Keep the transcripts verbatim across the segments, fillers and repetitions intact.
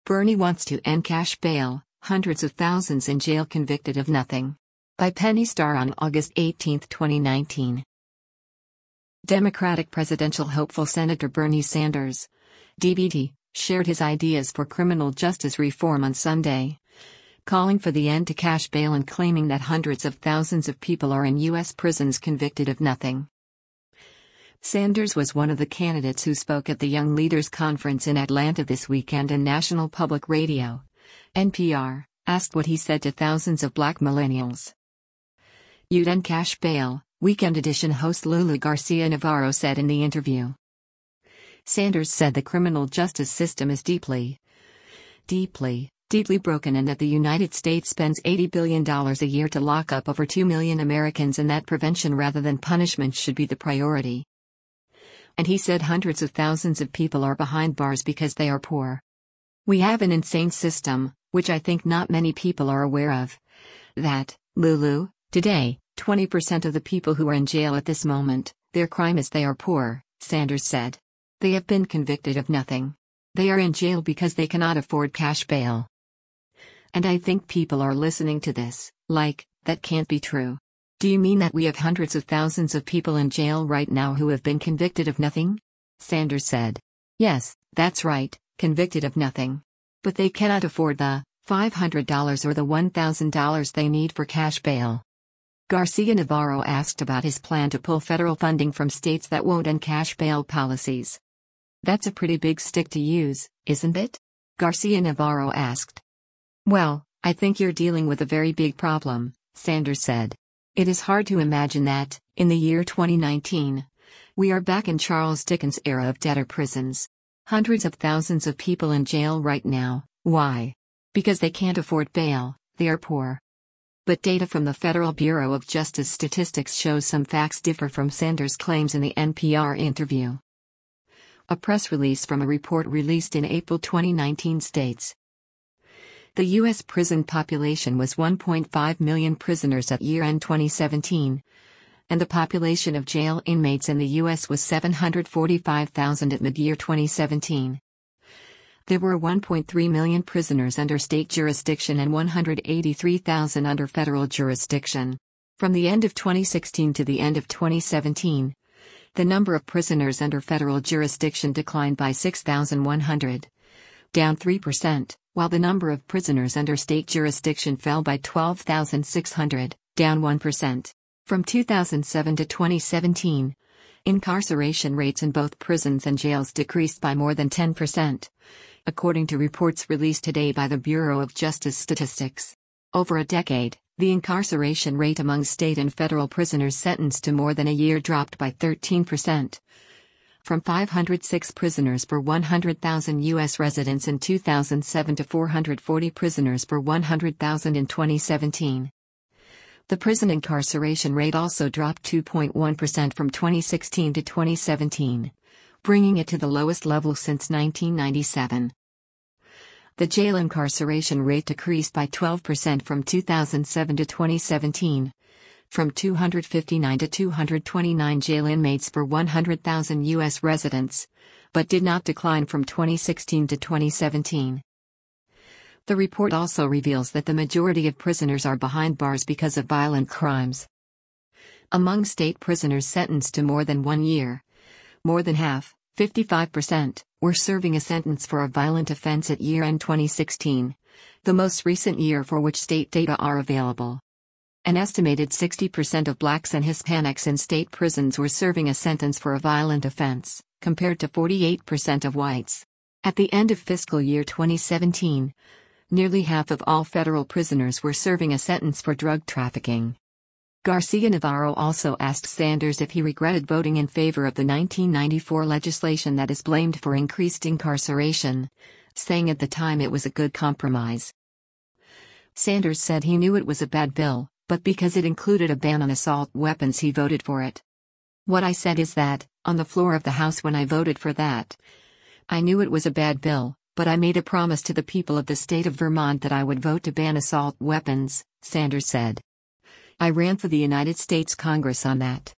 Bernie wants to end cash bail, hundreds of thousands in jail convicted of nothing. By Penny Starr on August eighteenth, twenty nineteen. Democratic presidential hopeful Senator Bernie Sanders, D B T, shared his ideas for criminal justice reform on Sunday, calling for the end to cash bail and claiming that hundreds of thousands of people are in U S prisons convicted of nothing. Sanders was one of the candidates who spoke at the Young Leaders Conference in Atlanta this weekend, and National Public Radio, N P R, asked what he said to thousands of black millennials. "You'd end cash bail," Weekend Edition host Lulu Garcia-Navarro said in the interview. Sanders said the criminal justice system is deeply, deeply, deeply broken, and that the United States spends eighty billion dollars a year to lock up over two million Americans, and that prevention rather than punishment should be the priority. And he said hundreds of thousands of people are behind bars because they are poor. "We have an insane system, which I think not many people are aware of. That, Lulu, today, twenty percent of the people who are in jail at this moment, their crime is they are poor," Sanders said. "They have been convicted of nothing. They are in jail because they cannot afford cash bail. And I think people are listening to this, like, that can't be true. Do you mean that we have hundreds of thousands of people in jail right now who have been convicted of nothing?" Sanders said. "Yes, that's right, convicted of nothing. But they cannot afford the five hundred dollars or the one thousand dollars they need for cash bail." Garcia-Navarro asked about his plan to pull federal funding from states that won't end cash bail policies. "That's a pretty big stick to use, isn't it?" Garcia-Navarro asked. "Well, I think you're dealing with a very big problem," Sanders said. "It is hard to imagine that, in the year twenty nineteen, we are back in Charles Dickens' era of debtor prisons. Hundreds of thousands of people in jail right now. Why? Because they can't afford bail, they are poor." But data from the Federal Bureau of Justice Statistics shows some facts differ from Sanders' claims in the N P R interview. A press release from a report released in April twenty nineteen states, the U S prison population was one point five million prisoners at year-end twenty seventeen, and the population of jail inmates in the U S was seven hundred forty-five thousand at mid-year twenty seventeen. There were one point three million prisoners under state jurisdiction and one hundred eighty-three thousand under federal jurisdiction. From the end of twenty sixteen to the end of twenty seventeen, the number of prisoners under federal jurisdiction declined by six thousand one hundred, down three percent. While the number of prisoners under state jurisdiction fell by twelve thousand six hundred, down one percent. From two thousand seven to twenty seventeen, incarceration rates in both prisons and jails decreased by more than ten percent, according to reports released today by the Bureau of Justice Statistics. Over a decade, the incarceration rate among state and federal prisoners sentenced to more than a year dropped by thirteen percent. From five hundred six prisoners per one hundred thousand U S residents in two thousand seven to four hundred forty prisoners per one hundred thousand in twenty seventeen. The prison incarceration rate also dropped two point one percent from twenty sixteen to twenty seventeen, bringing it to the lowest level since nineteen ninety-seven. The jail incarceration rate decreased by twelve percent from two thousand seven to twenty seventeen. From two hundred fifty-nine to two hundred twenty-nine jail inmates per one hundred thousand U S residents, but did not decline from twenty sixteen to twenty seventeen. The report also reveals that the majority of prisoners are behind bars because of violent crimes. Among state prisoners sentenced to more than one year, more than half, fifty-five percent, were serving a sentence for a violent offense at year-end twenty sixteen, the most recent year for which state data are available. An estimated sixty percent of blacks and Hispanics in state prisons were serving a sentence for a violent offense, compared to forty-eight percent of whites. At the end of fiscal year twenty seventeen, nearly half of all federal prisoners were serving a sentence for drug trafficking. Garcia-Navarro also asked Sanders if he regretted voting in favor of the nineteen ninety-four legislation that is blamed for increased incarceration, saying at the time it was a good compromise. Sanders said he knew it was a bad bill, but because it included a ban on assault weapons he voted for it. "What I said is that, on the floor of the House when I voted for that, I knew it was a bad bill, but I made a promise to the people of the state of Vermont that I would vote to ban assault weapons," Sanders said. "I ran for the United States Congress on that.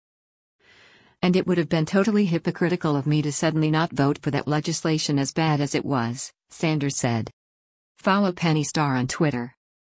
And it would have been totally hypocritical of me to suddenly not vote for that legislation as bad as it was," Sanders said. Follow Penny Starr on Twitter.